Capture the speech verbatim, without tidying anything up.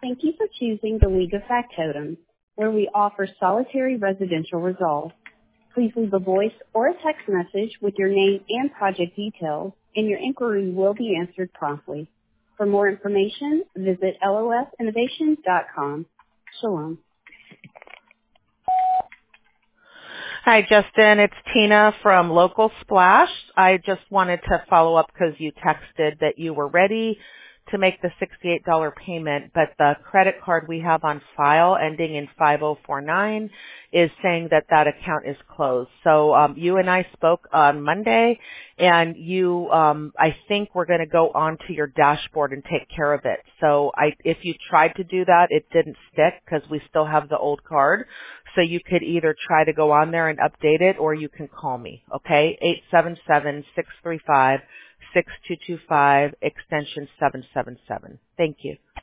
Thank you for choosing the League of Factotum, where we offer solitary residential resolve. Please leave a voice or a text message with your name and project details, and your inquiry will be answered promptly. For more information, visit L O S innovation dot com. Shalom. Hi, Justin. It's Tina from Local Splash. I just wanted to follow up because you texted that you were ready to make the sixty-eight dollars payment, but the credit card we have on file ending in five oh four nine is saying that that account is closed. So um, you and I spoke on Monday, and you, um, I think we're going to go onto your dashboard and take care of it. So I, if you tried to do that, it didn't stick because we still have the old card. So you could either try to go on there and update it, or you can call me, okay? eight seven seven, six three five, six two two five, extension seven seven seven. Thank you.